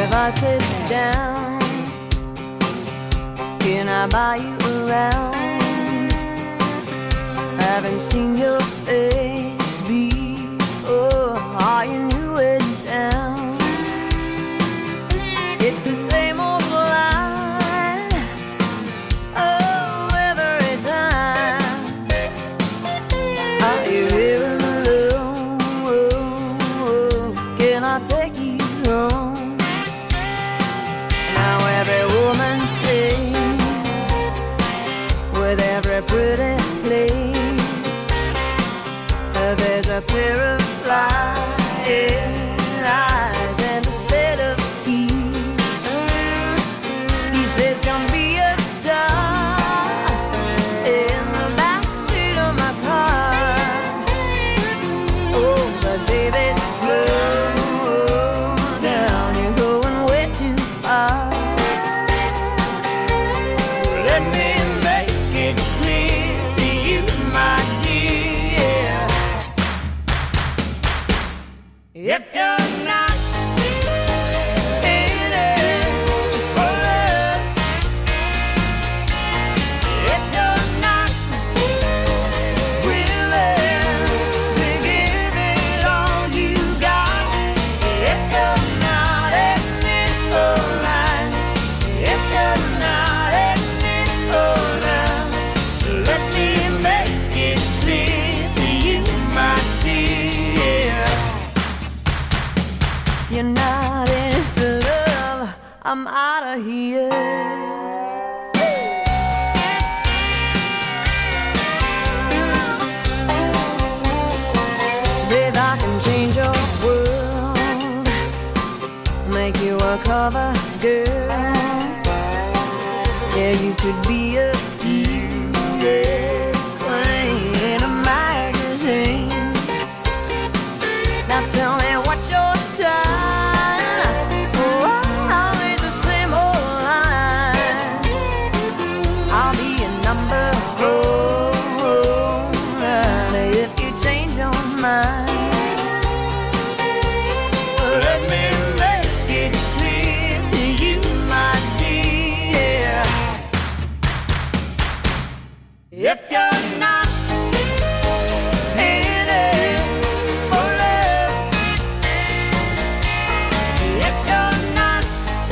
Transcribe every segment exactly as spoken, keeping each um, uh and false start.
if I sit down? Can I buy you around? Haven't seen your face before. Are you new in town? It's the same old line, oh, every time. Are you here alone? Can I take you home? Now every woman sings with every pretty place. There's a pair of flying eyes and a set of keys. He says, "Come be a star in the backseat of my car." Oh, but baby, slow down, you're going way too far. Let me make it clear to you, my dear, if you're not in it for love, if you're not willing to give it all you got, if you're not in it for life, if you're not in it for love, let me make it clear to you, my dear. If you're not in it for love, I'm out of here. Babe, I can change your world, make you a cover girl. Yeah, you could be a heroine in a magazine. Now tell me what's your sign? Oh, always the same old line. I'll be a number four if you change your mind. Let me make it clear to you, my dear, if you're not in it for love, if you're not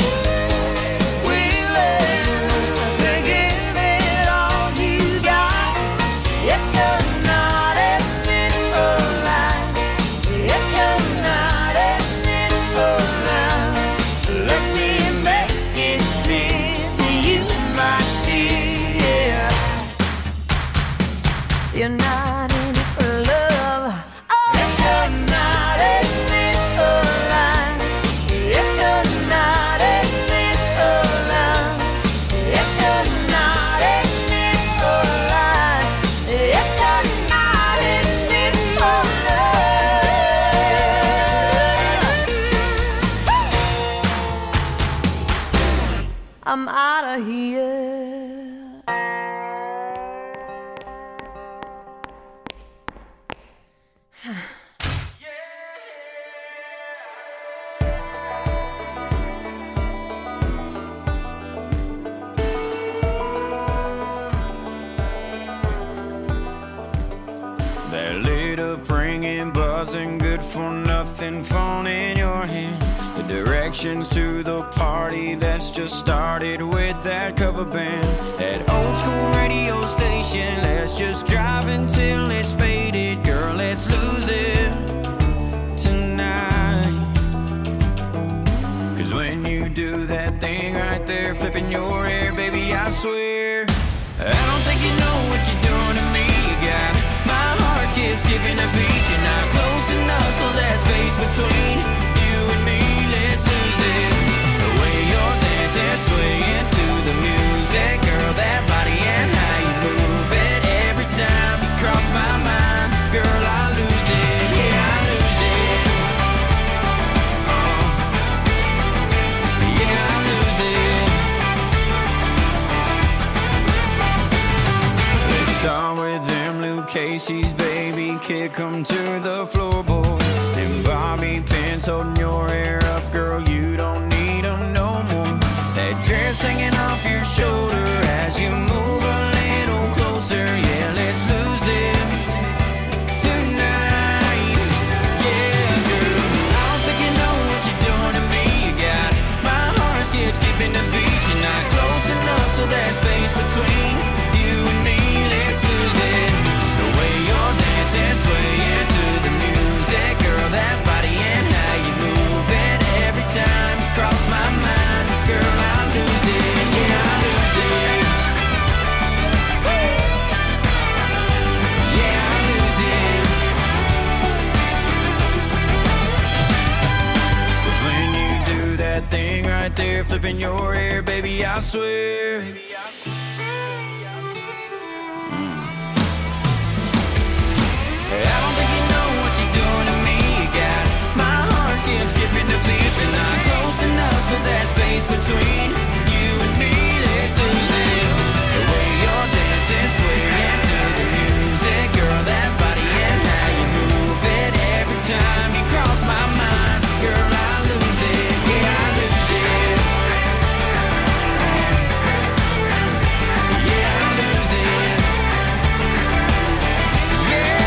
willing to give it all you got, if you're not in it for life, if you're not in it for love, let me make it clear to you, my dear, you're not in it for love. Oh, if you're not in it for life, if you're not in it for love, if you're not in it for life, if you're not in it for love, I'm out of here. That lit up ringing, buzzing, good for nothing phone in your hand. The directions to the party that's just started with that cover band. That old school radio station, let's just drive until it's faded. Girl, let's lose it tonight. Cause when you do that thing right there, flipping your hair, baby, I swear I don't think you know what you're doing to me. You got my heart skips, skipping a beat. You're not close enough, so there's space between you and me. Let's lose it. The way you're dancing, swaying to the music, girl, that body and how you move it. Every time you cross my mind, girl, I lose it. Yeah, I lose it. Oh. Yeah, I lose it. Let's start with them Luke Casey's, baby, kick 'em to the floorboard. Them bobby pins holding your hair up, girl, you don't need 'em that thing right there flipping your hair, baby, I swear. I don't think you know what you're doing to me. You got my heart skip skipping the beat. You're not close enough, so that space between you and me, let's lose it. The way you're dancing, swaying to the music, girl, that body and how you move it. Every time you cross my mind, girl, I lose it. Yeah, I lose it. Yeah, I lose it. Yeah.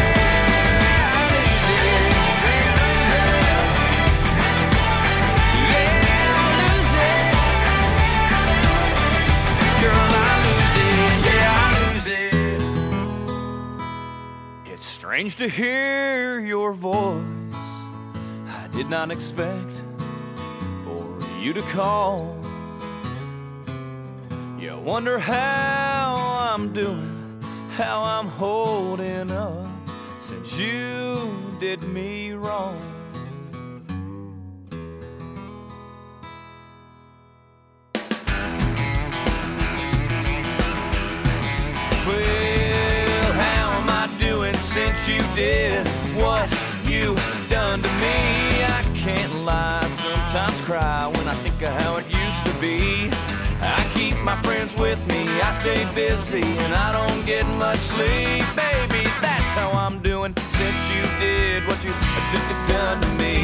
Strange to hear your voice. I did not expect for you to call. You wonder how I'm doing, how I'm holding up since you did me wrong. Since you did what you done to me, I can't lie, sometimes cry when I think of how it used to be. I keep my friends with me, I stay busy, and I don't get much sleep. Baby, that's how I'm doing since you did what you done to me.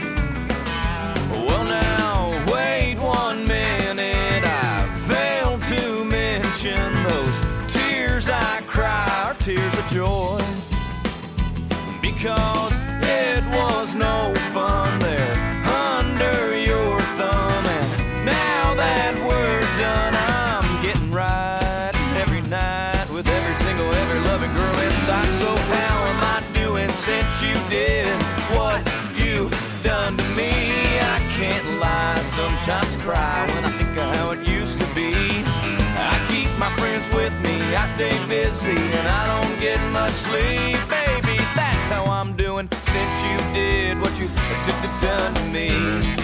Well now, wait one minute, I failed to mention those tears I cry are tears of joy. Because it was no fun there under your thumb. And now that we're done, I'm getting right every night with every single, every loving girl inside. So how am I doing since you did what you done to me? I can't lie, sometimes cry when I think of how it used to be. I keep my friends with me, I stay busy, and I don't get much sleep. Baby, that's how I'm doing since you did what you done to me.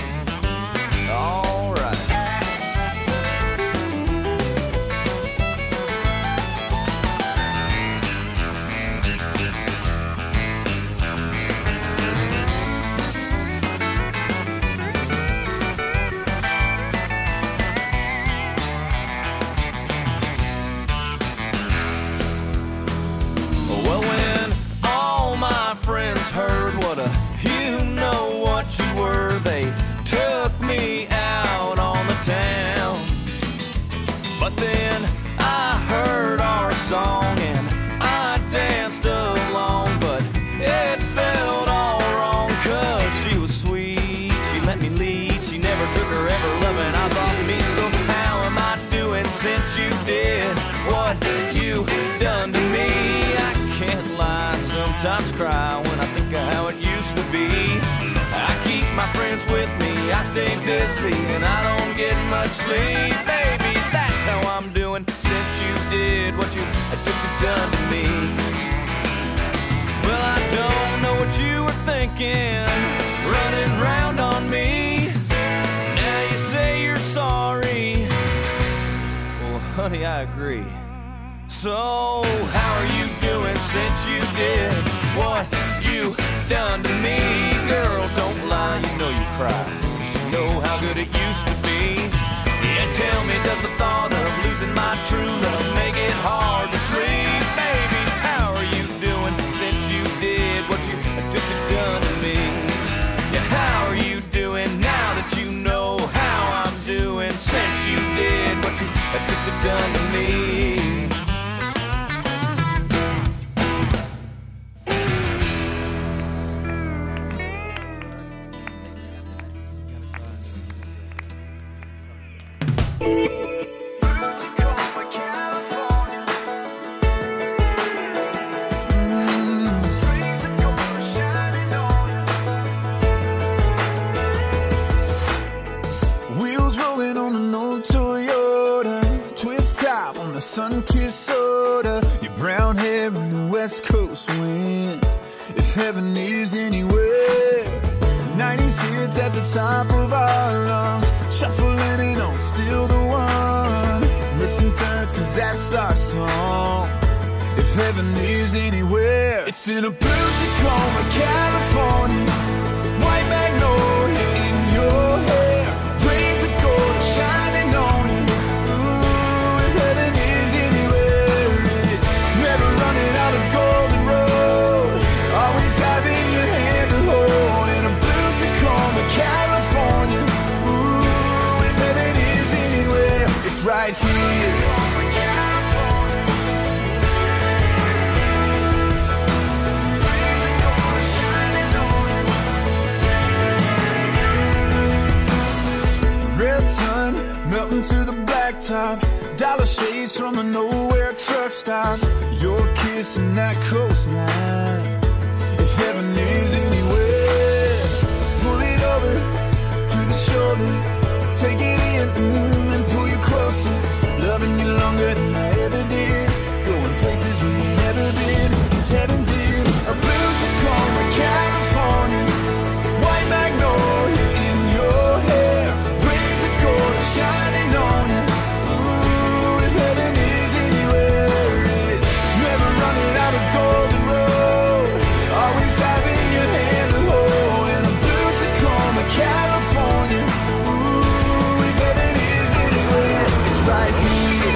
All right. Well, when all my friends heard what a you know what you were, they took me out on the town. But then I heard our song and I danced along, but it felt all wrong, cause she was sweet, she let me lead, she never took her ever loving eyes off me. So how am I doing since you did what you done to me? I can't lie, sometimes cry when I think of how it used to be. I keep my friends with me, I stay busy, and I don't get much sleep. Baby, that's how I'm doing since you did what you done to me. Well, I don't know what you were thinking, running round on me. Now you say you're sorry. Well, honey, I agree. So how are you doing since you did what you done to me? Girl, don't lie, you know you cry, 'cause you know how good it used to be. Yeah, tell me, does the thought of losing my true love make it hard to sleep? Baby, how are you doing since you did what you done to me? Yeah, how are you doing now that you know how I'm doing since you did what you done to me? Wheels rolling on an old Toyota, twist top on the sun-kissed soda, your brown hair in the west coast wind. If heaven is anywhere, nineties hits at the top of our lungs, shuffling it on, still the one. Missing turns, cause that's our song. If heaven is anywhere, it's in a blue Tacoma, California. White magnolia in your hair, rays of gold shining on you. Ooh, if heaven is anywhere, it's never running out of golden road, always having your hand to hold. In a blue Tacoma, California. Ooh, if heaven is anywhere, it's right here. Red sun melting to the blacktop, dollar shades from a nowhere truck stop. Your kiss and that coastline. If heaven is anywhere, pull it over to the shoulder, take it in mm, and pull you closer. Loving you longer than I ever did, going places we ain't never been. Cause heaven's in a blue Tacoma, California. White magnolia in your hair, shining on you. Ooh, if heaven is anywhere, it's never running out of golden road, always having your hand to hold. In a blue Tacoma, California. Ooh, if heaven is anywhere, it's right here.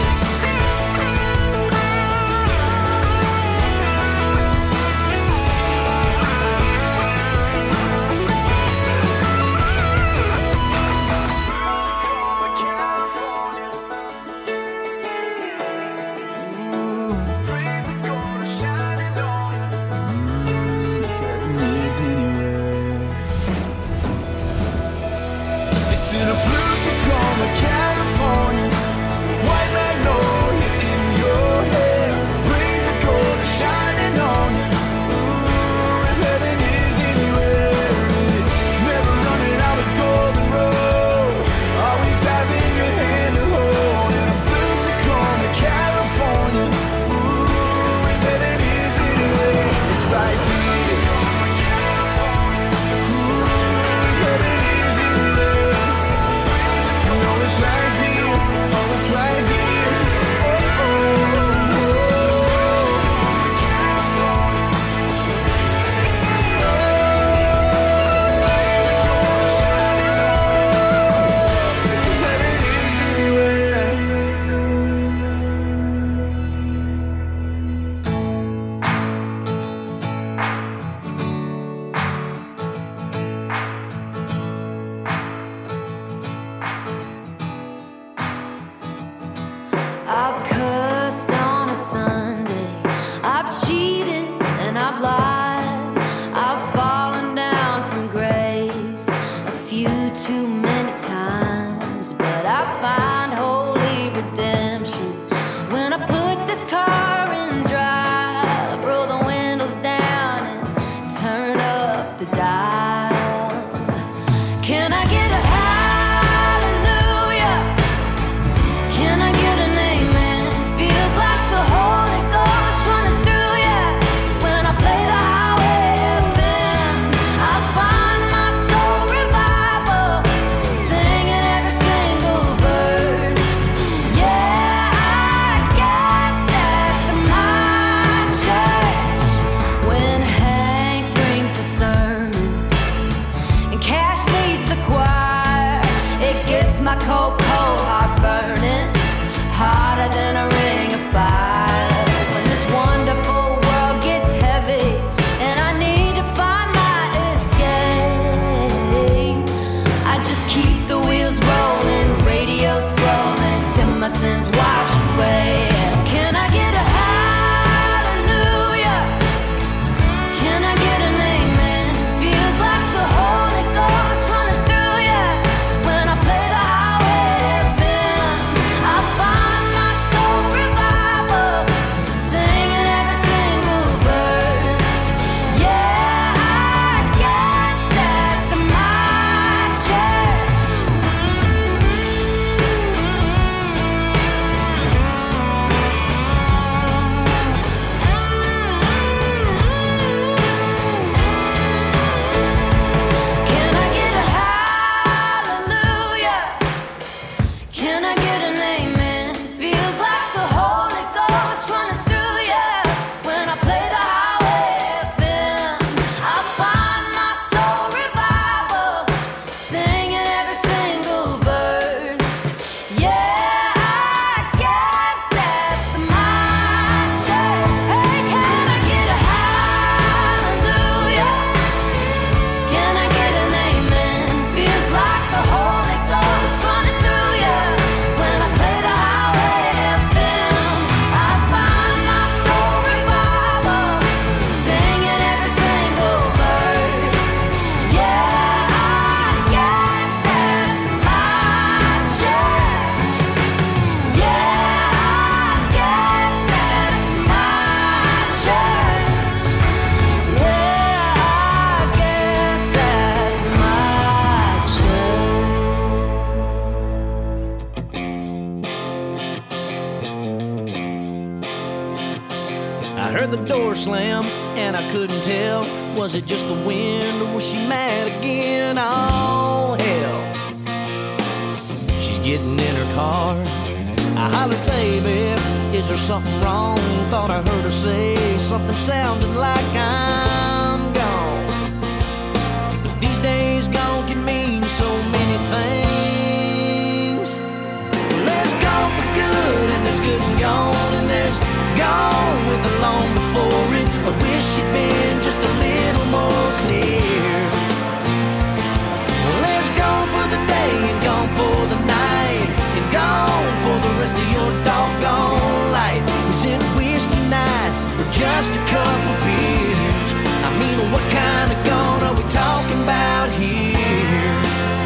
the door slam, and I couldn't tell, was it just the wind or was she mad again? Oh, hell. She's getting in her car. I hollered, baby, is there something wrong? Thought I heard her say something sounding like I'm gone. But these days gone can mean so many things. Well, there's gone for good, and there's good and gone, and there's gone with the long before it. I wish it'd been just a little more clear. Well, there's gone for the day and gone for the night, and gone for the rest of your doggone life. Is it whiskey night or just a couple beers? I mean, what kind of gone are we talking about here?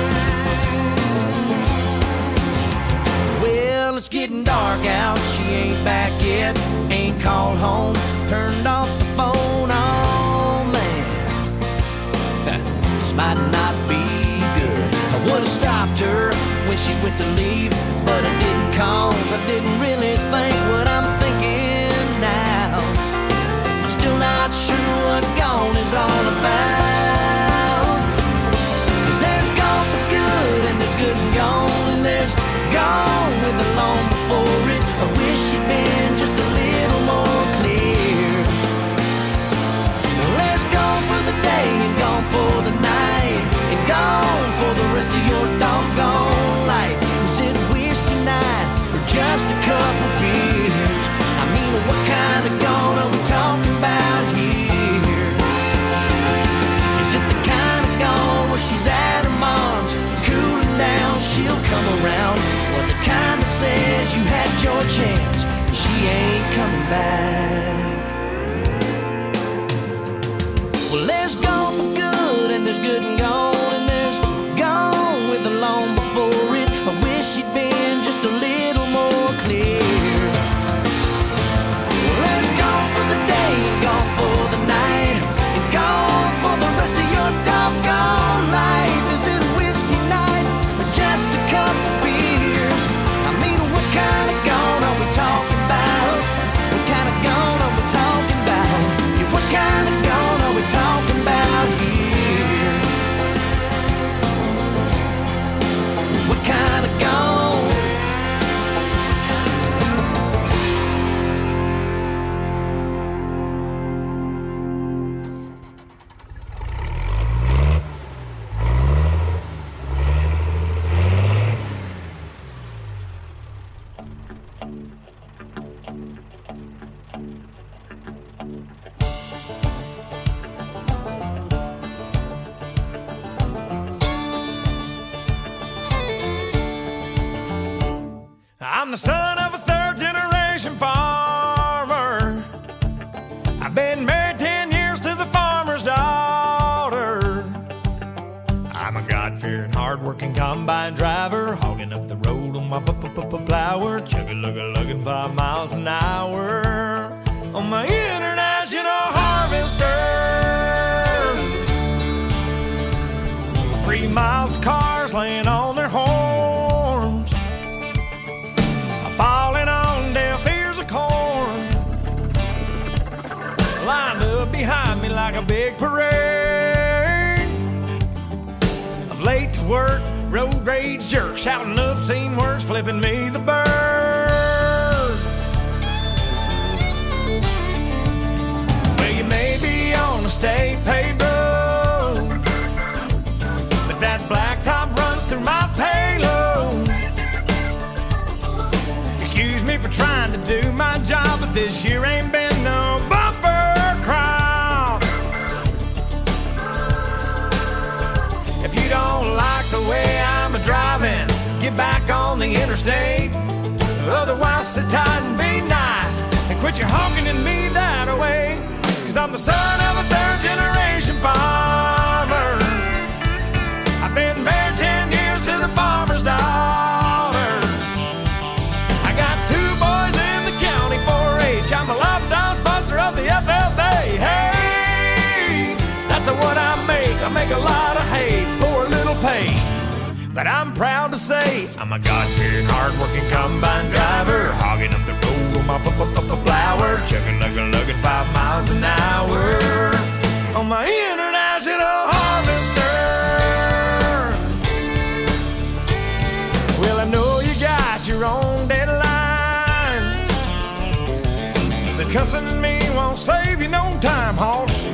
Well, it's getting dark out, she ain't back yet, ain't called home, turned off the phone. Oh man, this might not be good. I would've stopped her when she went to leave, but I didn't, cause I didn't really think what I'm thinking now. I'm still not sure what gone is all about. Cause there's gone for good, and there's good and gone, and there's gone with the long before it. I wish it'd been just a little more clear. Well, there's gone for the day and gone for the night, and gone for the rest of your doggone life. Is it whiskey night or just a couple beers? I mean, what kind of gone are we talking about here? Is it the kind of gone where she's at her mom's, cooling down, she'll come around? Or the kind that says you had your chance and she ain't coming back? Well, there's gone for good, and there's good and gone, and there's gone with the long before it. I wish it'd been just a little more clear. Well, there's gone for the day and gone for the night, and gone for the rest of your doggone life. Is it whiskey night or just a couple beers? I mean, what kind of gone are we talking about? What kind of gone are we talking about? Yeah, what kind of gone are we talking about here? What kind of gone? I'm the son of a third generation farmer. I've been married ten years to the farmer's daughter. I'm a God-fearing, hard-working combine driver, hogging up the road on my plower, chugga-lugga-lugging five miles an hour on my international harvester. Three miles of cars laying on their horns, falling on deaf ears of corn, lined up behind me like a big parade of late to work, road rage jerks, shouting obscene words, flipping me the bird. Well, you may be on a state paved road, but that blacktop runs through my payload. Excuse me for trying to do my job, but this year ain't been no bumper crop. If you don't like the way I'm a driving, get back on the interstate. Otherwise, sit tight and be nice, and quit your honking at me that way. Cause I'm the son of a third generation farmer. I've been married ten years to the farmer's daughter. I got two boys in the county four H. I'm a lifetime sponsor of the F F A. Hey, that's what I make. I make a lot of hay for a little pay. But I'm proud to say I'm a God-fearing, hard-working combine driver, hogging up the road on my flower, chugging, lugging, lugging five miles an hour on my international harvester. Well, I know you got your own deadlines, but cussing at me won't save you no time, hoss.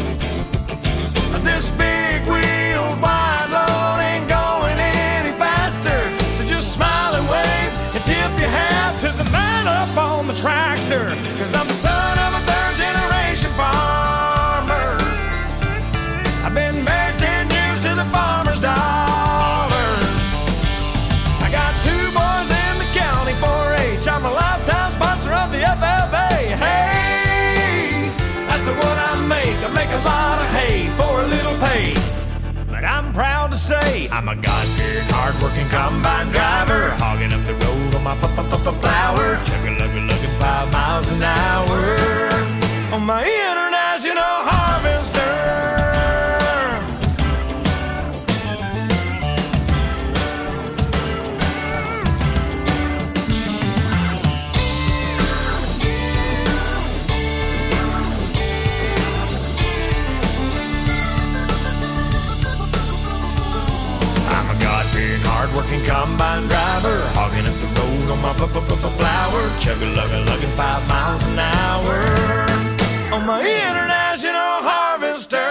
This big wheel wide load ain't going any faster, so just smile and wave and tip your hat to the man up on the tractor, 'cause I'm the son of a third generation farmer. I've been married ten years to the farmer's daughter. I got two boys in the county four H. I'm a lifetime sponsor of the F F A. Hey, that's what I make. I make a lot of hay for a little pay. But I'm proud to say I'm a God-fearing, hard-working combine driver, hogging up the road on my flower, chugging, lugging, lugging five miles an hour on my international harvester. Hard-working combine driver, hogging up the road on my flower, chugging, lugging, lugging five miles an hour on my international harvester.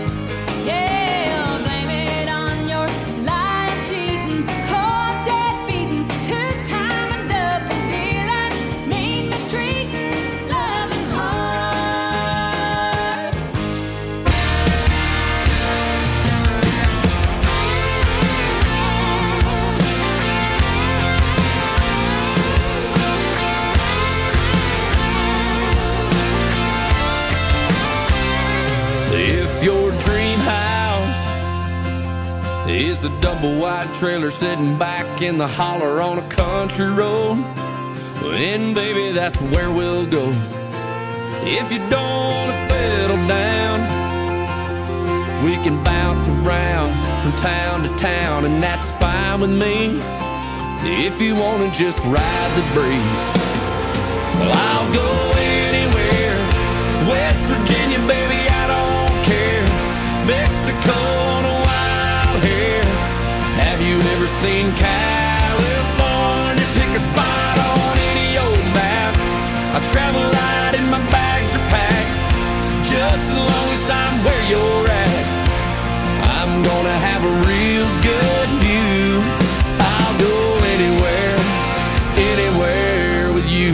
Deadbeat a double wide trailer sitting back in the holler on a country road. And baby, that's where we'll go. If you don't want to settle down, we can bounce around from town to town, and that's fine with me. If you want to just ride the breeze, well, I'll go anywhere. West Virginia, baby, I don't care. Mexico on a wild hair. Have you ever seen California? Pick a spot on any old map. I travel light and my bags are packed. Just as long as I'm where you're at, I'm gonna have a real good view. I'll go anywhere, anywhere with you.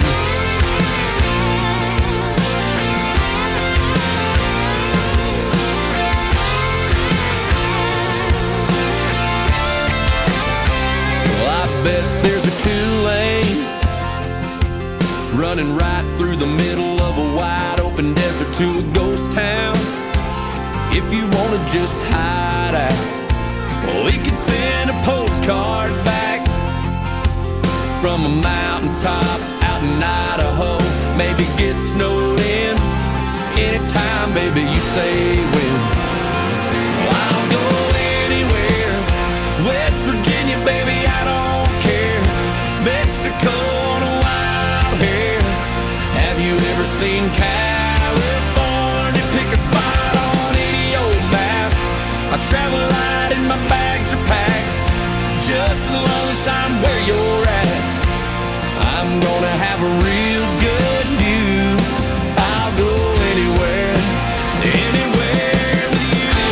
Well, I bet there's a two-lane running right through the middle of a wide open desert to a ghost town. If you wanna just hide out, well, we could send a postcard back from a mountaintop out in Idaho. Maybe get snowed in anytime, baby, you say when. Well, I'll go anywhere. West Virginia, baby, I don't care. Mexico on a wild hair. Have you ever seen California? Pick a spot on any old map. I travel light and my bags are packed. Just as long as I'm where you're at, I'm gonna have a real good view. I'll go anywhere, anywhere with you.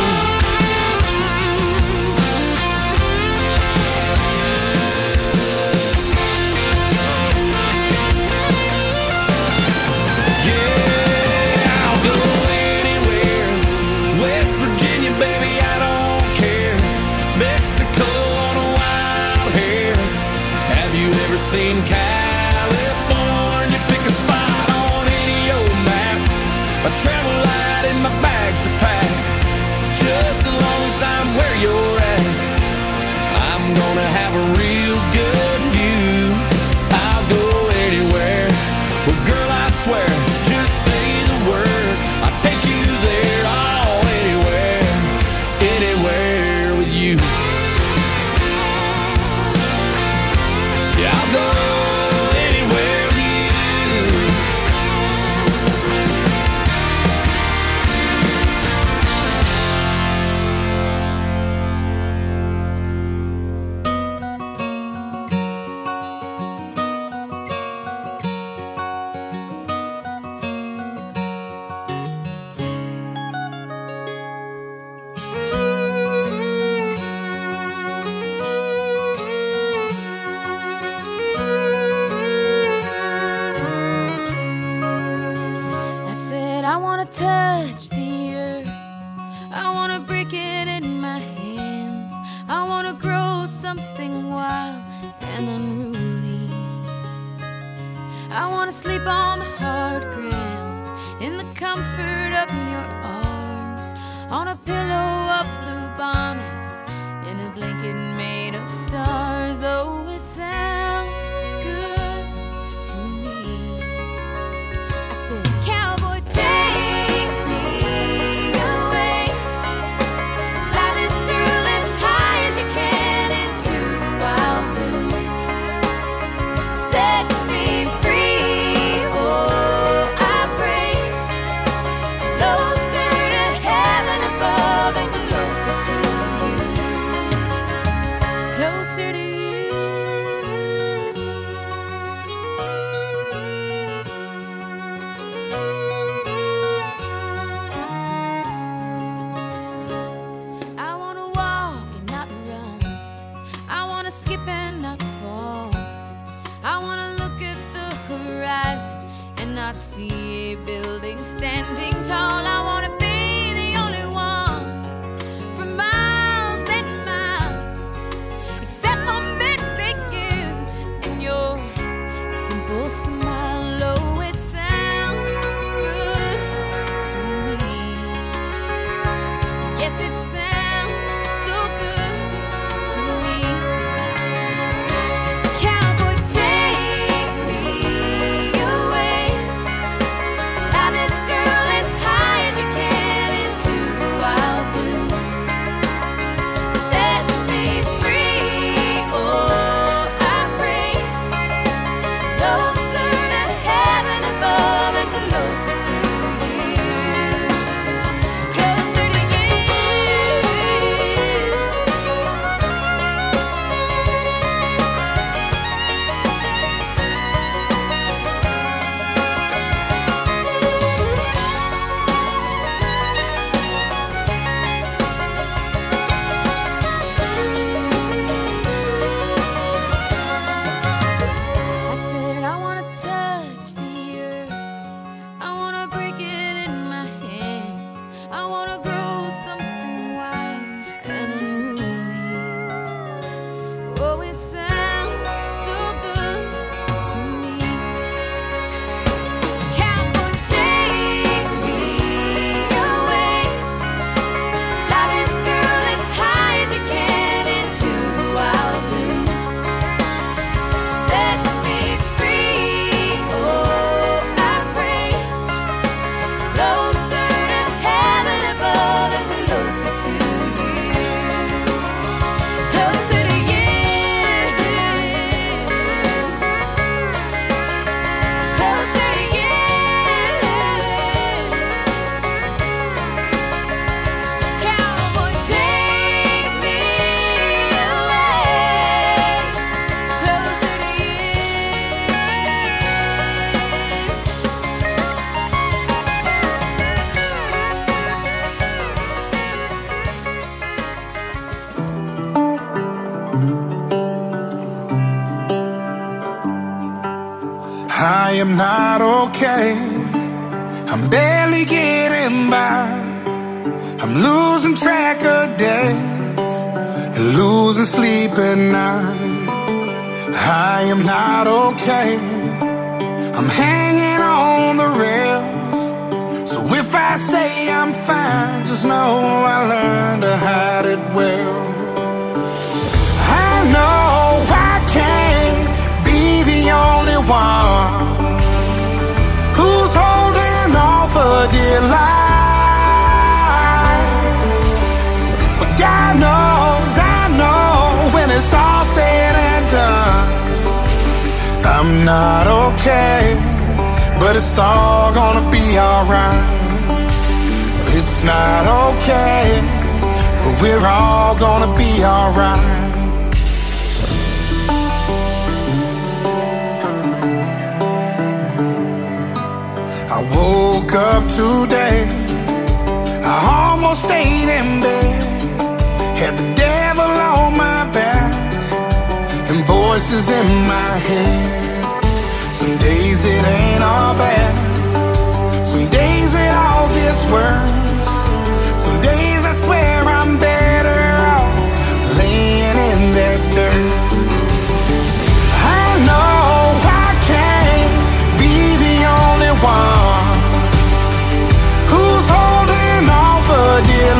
Yeah, I'll go anywhere. West Virginia, baby, I don't care. Mexico on a wild hair. Have you ever seen California? Pick a spot on any old map. I travel light and my bags are packed. Just as long as I'm where you're at, I'm gonna have a real good view. I'll go anywhere. Well, girl, I swear, just say the word, I'll take you there. Oh, anywhere, anywhere with you. Yeah, I'll go anywhere with you. I said I wanna touch the earth, I wanna break it in my hands, I wanna grow something wild and unruly. I wanna sleep on the hard ground in the comfort of your arms, on a pillow of blue bonnets, in a blanket made of stars. Oh, it sounds good to me. I said, cowboy, take me away. Fly this girl as high as you can into the wild blue. Set me free, oh, I pray. Closer to heaven above. I am not okay. I'm barely getting by. I'm losing track of days and losing sleep at night. I am not okay. I'm hanging on the rails. So if I say I'm fine, just know I learned to hide it well. I know I can't be the only one who's holding on for dear life. But God knows, I know, when it's all said and done, I'm not okay, but it's all gonna be alright. It's not okay, but we're all gonna be alright. I woke up today, I almost stayed in bed, had the devil on my back and voices in my head. Some days it ain't all bad, some days it all gets worse. Some days I swear I'm better off laying in that dirt. I know I can't be the only one who's holding on for dear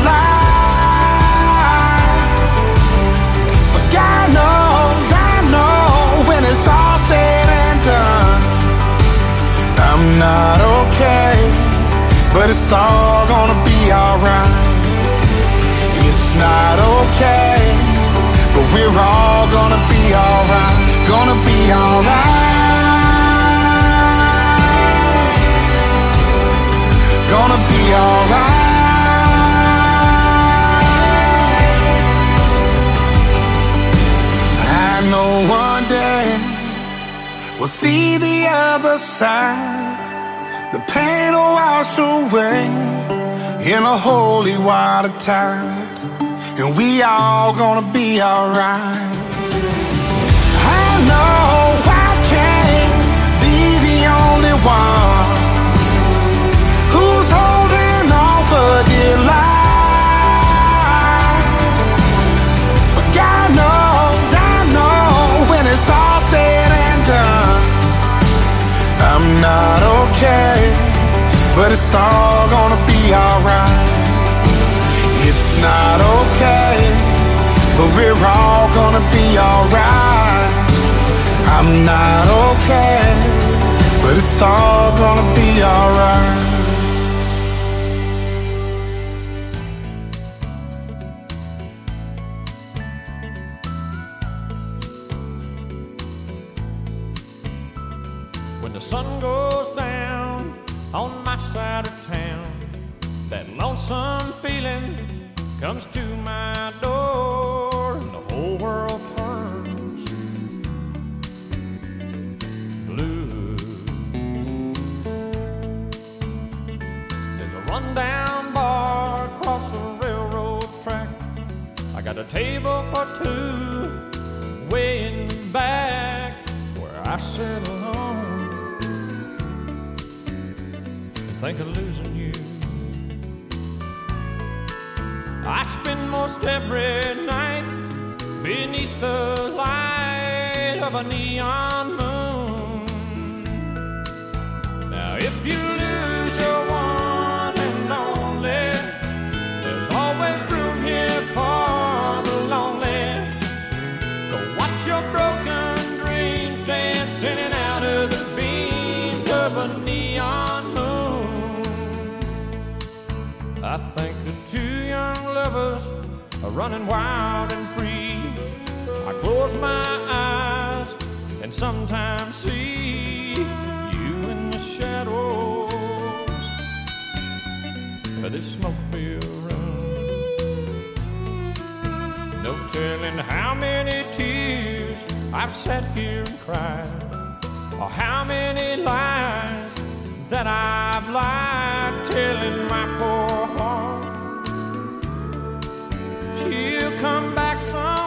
life. But God knows, I know, when it's all said and done, I'm not okay, but it's all gonna be alright. It's not okay, but we're all gonna be alright. Gonna be alright. Gonna be alright. I know one day we'll see the other side. The pain will wash away in a holy water tide, and we all gonna be alright. I know I can't be the only one who's holding on for dear life. But God knows, I know, when it's all said and done, I'm not okay, but it's all gonna be alright. It's not okay, but we're all gonna be alright. I'm not okay, but it's all gonna be alright. When the sun goes down on my side of town, that lonesome feeling comes to my door, and the whole world turns blue. There's a rundown bar across the railroad track. I got a table for two way in the back where I sit alone and think of losing you. I spend most every night beneath the light of a neon moon. Now if you lose your one and only, there's always room here for the lonely. Go watch your broken dreams dance in and out of the beams of a neon moon. I think of two young lovers are running wild and free. I close my eyes and sometimes see you in the shadows of this smoke-filled room. No telling how many tears I've sat here and cried, or how many lies that I've lied, telling my poor heart she'll come back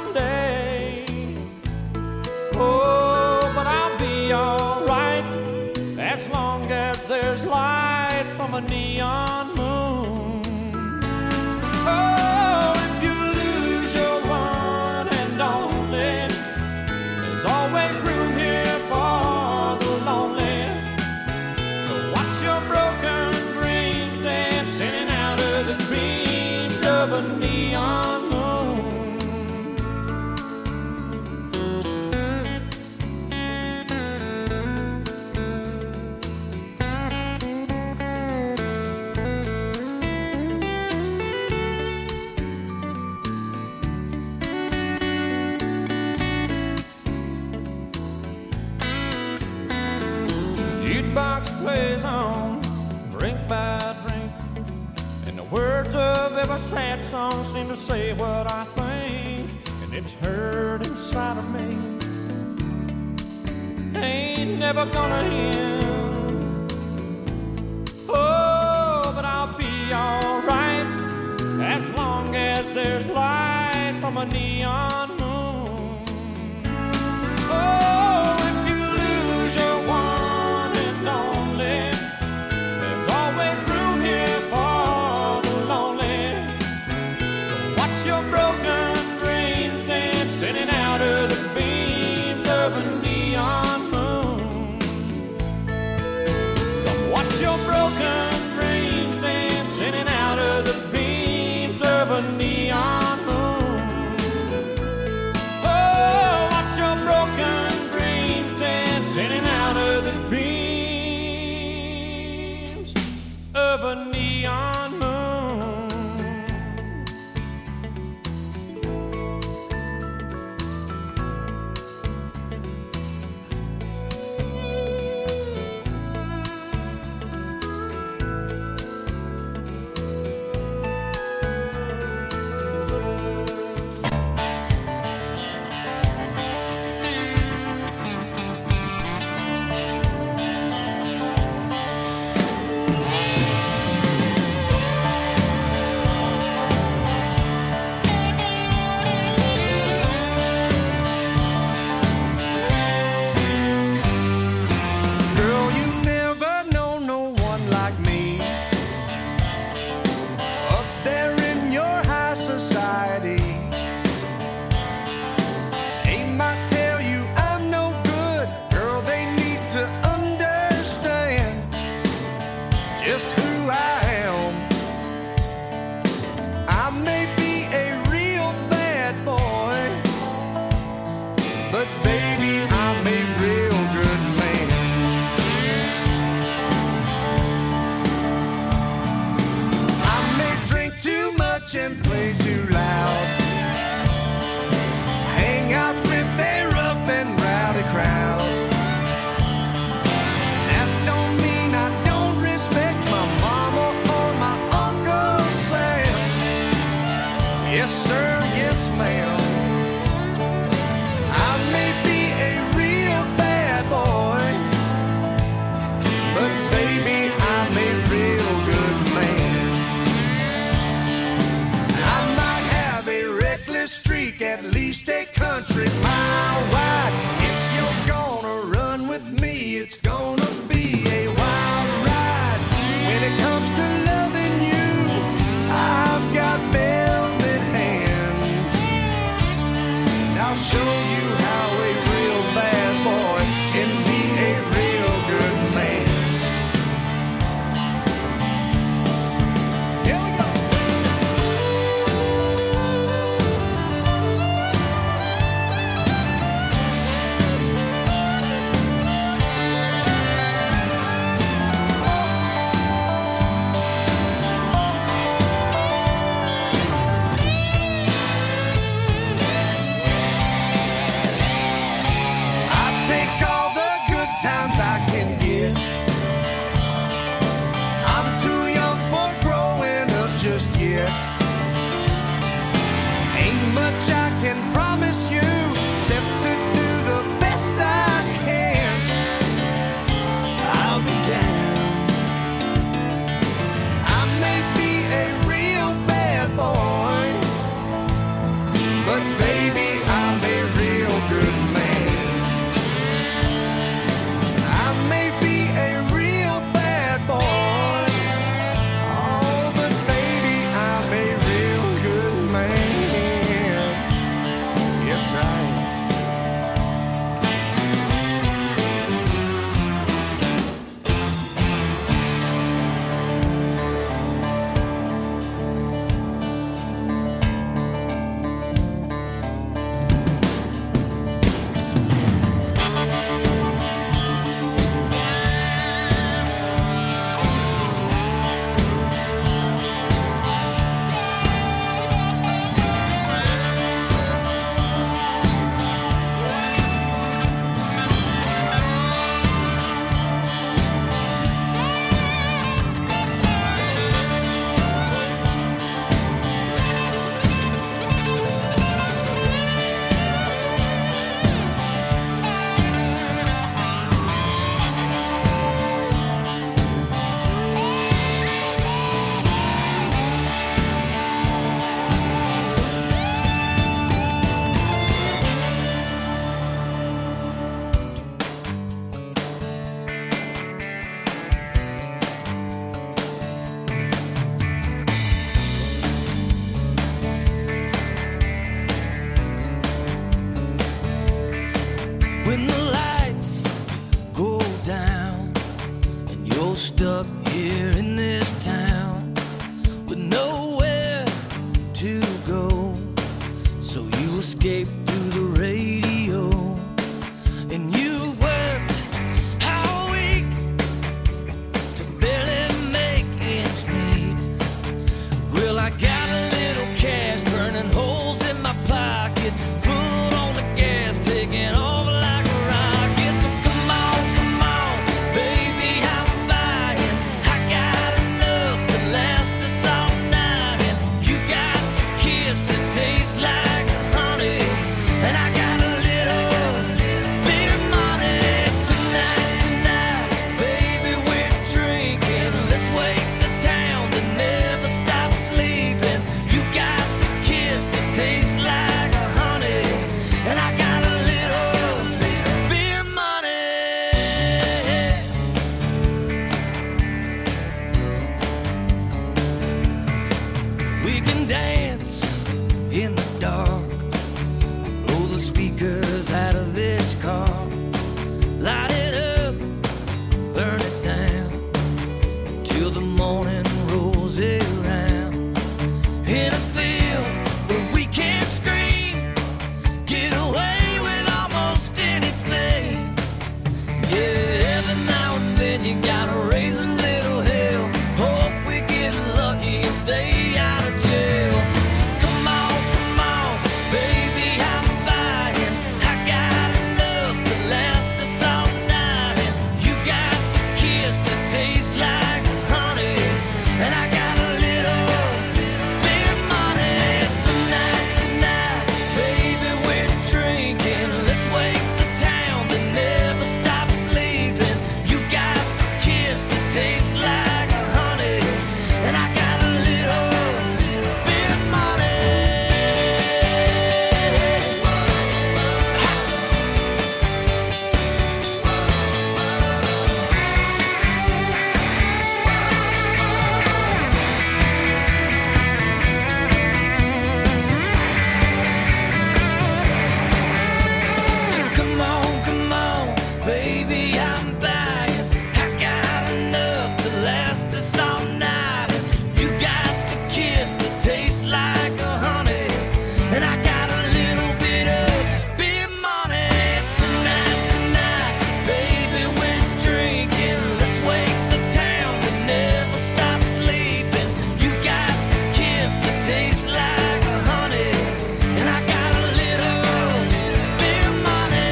someday. Oh, but I'll be alright. a neon moon. Oh, if you lose your one and only, there's always room here for the lonely to watch your broken dreams dancing out of the beams of a neon moon. Jukebox plays on, drink by drink, and the words of every sad song seem to say what I think, and it's hurt inside of me. Ain't never gonna end. Oh, but I'll be alright as long as there's light from a neon moon. Oh, if you lose your one and only, there's always room here for the lonely to watch your broken dreams dancing in out of the beams of a neon moon. Come watch your broken dreams dancing in out of the beams of a neon moon. Oh, watch your broken dreams dancing in out of the beams of a neon moon. Girl, you never know no one like me. Up there in your high society, they might tell you I'm no good. Girl, they need to understand just who I am. I may be a real bad boy, but baby, I'm a real good man. I may drink too much and play too loud, hang out with a rough and rowdy crowd. That don't mean I don't respect my mama or my Uncle Sam. Yes sir, yes ma'am. I may be a real bad boy, but baby, I'm a real good man. I might have a reckless streak, at least a country mile wide. If you're gonna run with me, it's gonna be a wild ride. When it comes to loving you, I've got velvet hands. And I'll show you how a real bad boy can be a real good man. Here we go. I take all the good times I can get. I'm too young for growing up just yet. Ain't much I can promise you, except to do the best I can. I'll be down. I may be a real bad boy, but baby, I'm a real good man. I stuck here in this town with nowhere to go. So you escaped through the radio, and you worked all week to barely make ends meet. Well, I got a little cash burning holes in my pocket, foot on the gas, taking off like a rocket. So come on, come on, baby, I'm buying. I got enough to last us all night, and you got a kiss that tastes like honey, and I got a little bit of money. Tonight, tonight, baby, we're drinking. Let's wake the town that never stops sleeping. You got the kiss that tastes like honey, and I got a little bit of money. We can dance in the dark, blow the speakers out of this car, light it up, burn it down, until the morning rolls around. In a field where we can't scream, get away with almost anything. Yeah, every now and then you gotta raise a little hell, hope we get lucky and stay out of jail. So come on, come on, baby, I'm buying. I got enough to last us all night, and you got the kiss that tastes like honey, and I got a little bit of money. Tonight, tonight, baby, we're drinking. Let's wake the town that never stops sleeping. You got the kiss that tastes like honey, and I got a little bit of money. So come on, come on, baby, I'm buying. I got enough to last us all night. You got the kiss that tastes like honey, and I got a little bit of big money. Tonight, tonight, baby, we're drinking. Let's wake the town that never stops sleeping. You got the kiss that tastes like honey, and I got a little bit of money.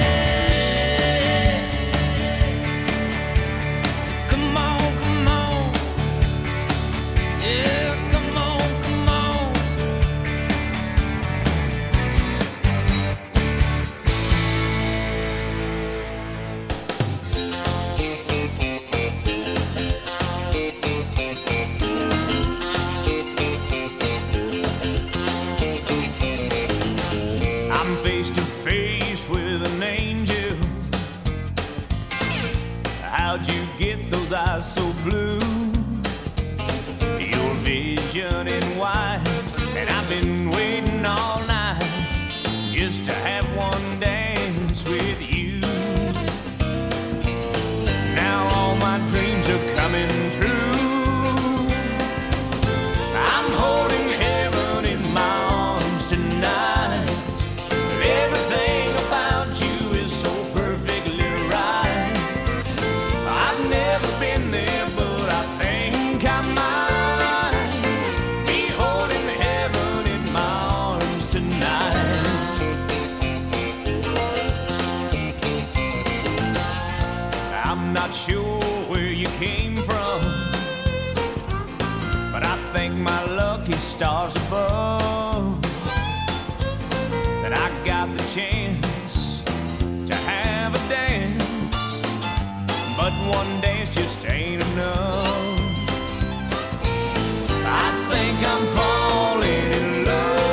So come on, come on, yeah, come on, come on. I'm face to face with an angel. How'd you get those eyes so blue? Your vision in white, and I've been waiting all night just to have one dance with you. Now all my dreams are coming true. I'm holding heaven in my arms tonight. Everything about you is so perfectly right. I've never been there, but I think I might be holding heaven in my arms tonight. I'm not sure where you came from, but I thank my lucky stars above that I got the chance to have a dance. But one dance just ain't enough. I think I'm falling in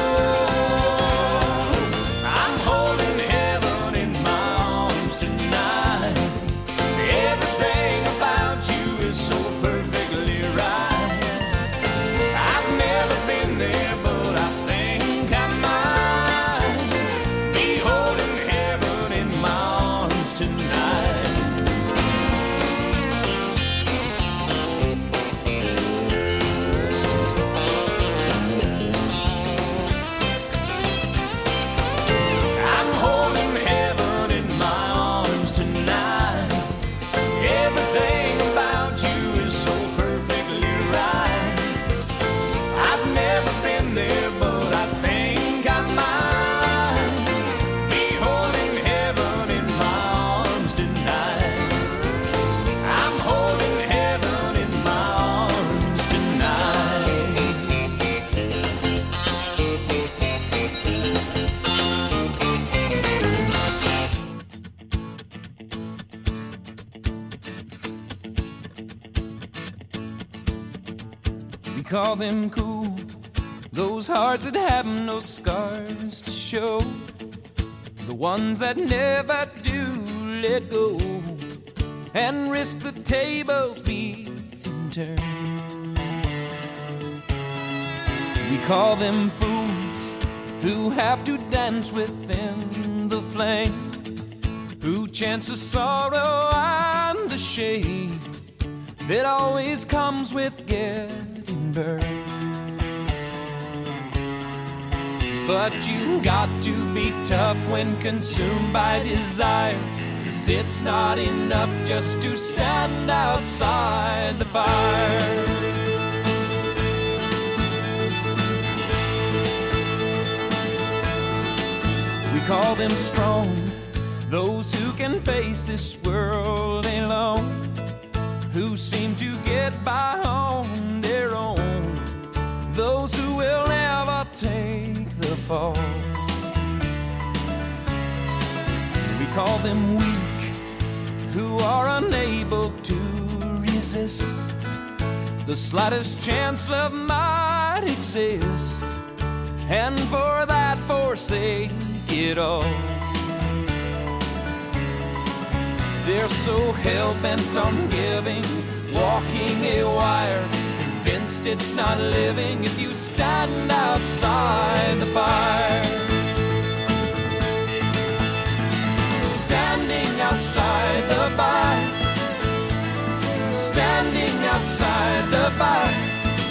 love. I'm holding heaven in my arms tonight. Everything about you is so perfectly right. I've never been there, but I think I might be holding heaven in my arms tonight. We call them cool, those hearts that have no scars to show, the ones that never do let go and risk the tables being turned. We call them fools who have to dance within the flame, who chance the sorrow and the shame that always comes with getting burned. But you got to be tough when consumed by desire, 'cause it's not enough just to stand outside the fire. We call them strong, those who can face this world alone, who seem to get by on their own, those who will never take the fall. We call them weak, who are unable to resist the slightest chance love might exist, and for that forsake it all. They're so hell-bent on giving, walking a wire, convinced it's not living if you stand outside the fire. Standing outside the fire, standing outside the fire.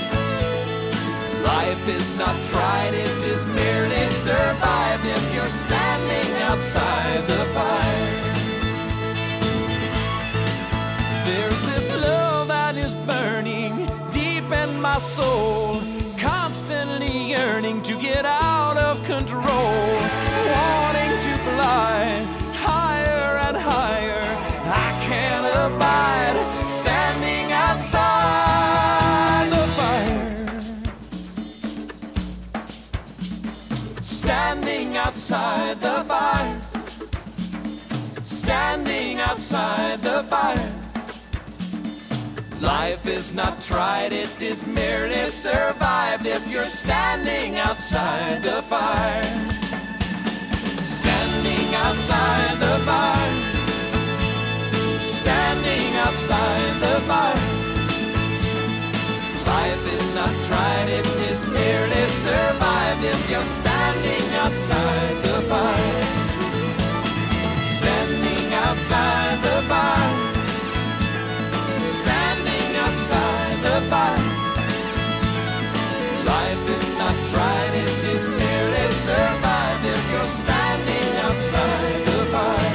Life is not tried, it is merely survived if you're standing outside the fire. There's this love that is burning deep in my soul, constantly yearning to get out of control, wanting to fly higher and higher. I can't abide standing outside the fire. Standing outside the fire. Standing outside the fire. Life is not tried, it is merely survived if you're standing outside the fire. Standing outside the fire. Standing outside the fire. Life is not tried, it is merely survived if you're standing outside the fire. Standing outside the fire. Standing outside the fire. Life is not tried, it is merely survived if you're standing outside the fire.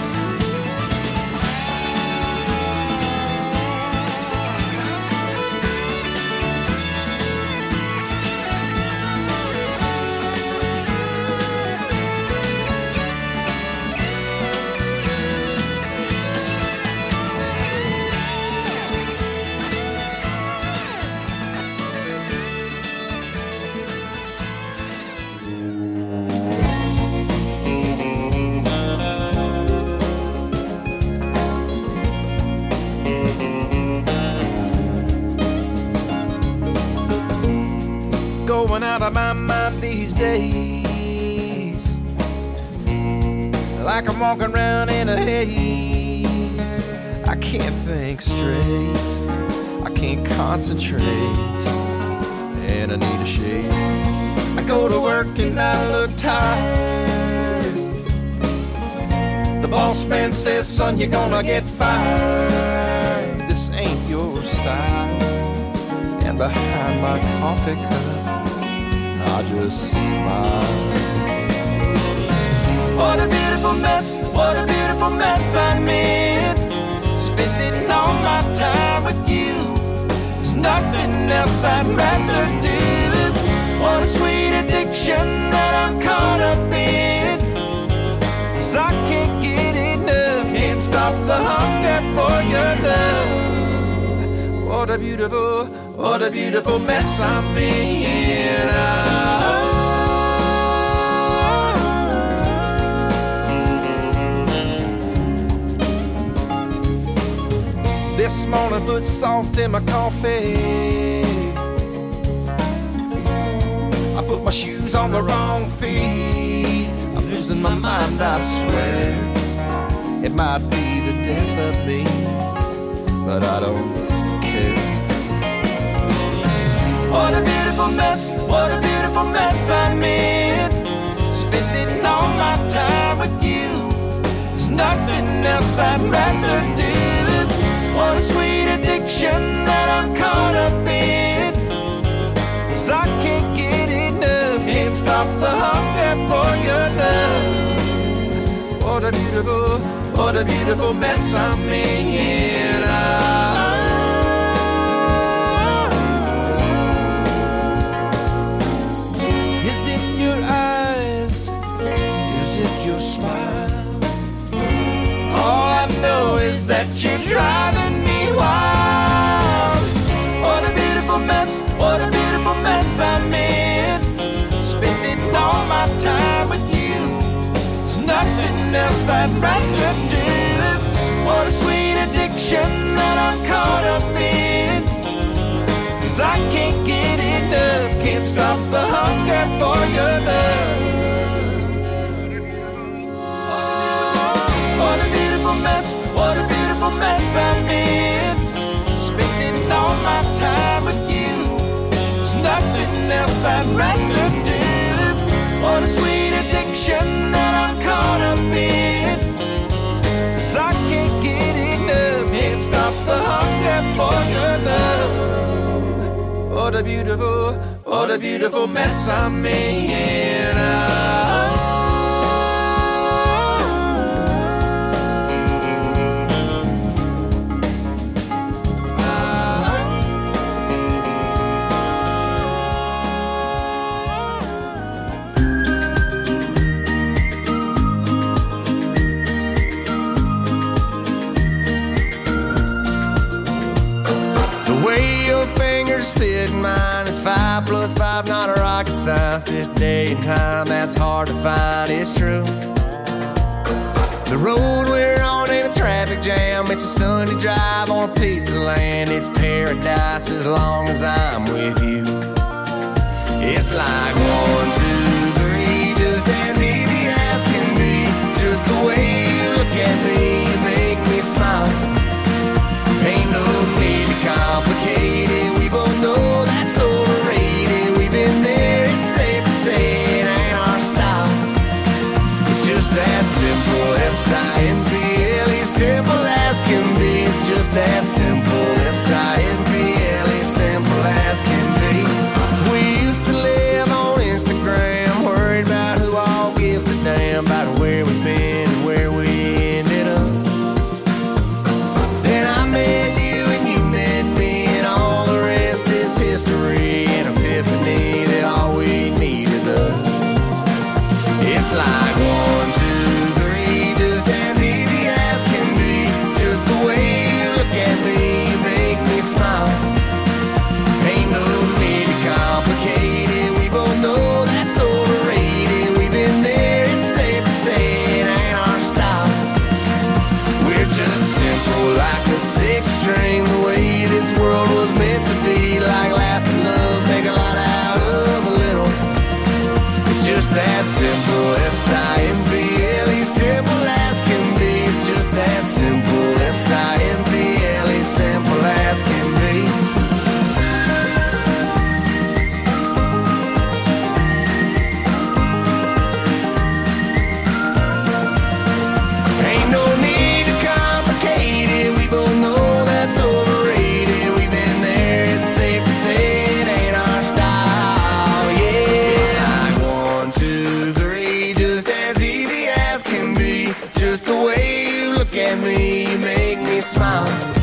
Going out of my mind these days, like I'm walking around in a haze. I can't think straight, I can't concentrate, and I need a shade. I go to work and I look tired. The boss man says, son, you're gonna get fired. This ain't your style. And behind my coffee cup I just smile. What a beautiful mess, what a beautiful mess I made. Spending all my time with you, there's nothing else I'd rather do. What a sweet addiction that I'm caught up in, 'cause I can't get enough, can't stop the hunger for your love. What a beautiful, what a beautiful mess I'm in. This morning put salt in my coffee, put my shoes on the wrong feet. I'm losing my mind, I swear. It might be the death of me, but I don't care. What a beautiful mess, what a beautiful mess I'm in. Spending all my time with you. There's nothing else I'd rather do. What a sweet addiction that I'm caught up in. 'Cause I can't get enough, can't stop the hunger for your love. What a beautiful, what a beautiful mess I'm in. Ah. Is it your eyes? Is it your smile? All I know is that you're driving me wild. What a beautiful mess, what a beautiful mess I'm in. Spending all my time with you. There's nothing else I'd rather do. What a sweet addiction that I'm caught up in. 'Cause I can't get enough, can't stop the hunger for your love. What a beautiful mess, what a beautiful mess I'm in. Spending all my time with you. There's nothing else I'd rather do. What a sweet addiction that I'm caught up in. 'Cause I can't get enough, can't stop the hunger for your love. What a beautiful, what a beautiful mess I'm in. Ah. Mine is five plus five, not a rocket science. This day and time, that's hard to find, it's true. The road we're on ain't a traffic jam. It's a Sunday drive on a piece of land. It's paradise as long as I'm with you. It's like one, two, three, just as easy as can be. Just the way you look at me, you make me smile. Ain't no need to complicate it. We both know that's overrated. We've been there, it's safe to say it ain't our style. It's just that simple, S I M P L E, simple as can be. It's just that simple, S I M P L E, simple as can be. We used to live on Instagram, worried about who all gives a damn about where we've been and where we ended up. Then I met you and you met me, and all the rest is history. An epiphany that all we need is us. It's like one, two, three, just as easy as can be. Just the way you look at me, you make me smile. Ain't no need to complicate it. We both know that's overrated. We've been there, it's safe to say it ain't our style. We're just simple like a six string, the way this world was meant to be. Like laugh and love, make a lot out of a little. It's just that simple, S I M P L E, simple as can be. It's just that simple, S I M P L E, simple as can be. Ain't no need to complicate it. We both know that's overrated. We've been there, it's safe to say it ain't our style. Yeah, it's like one, two, three, just as easy as can be. Just the way you look at me, you make me smile.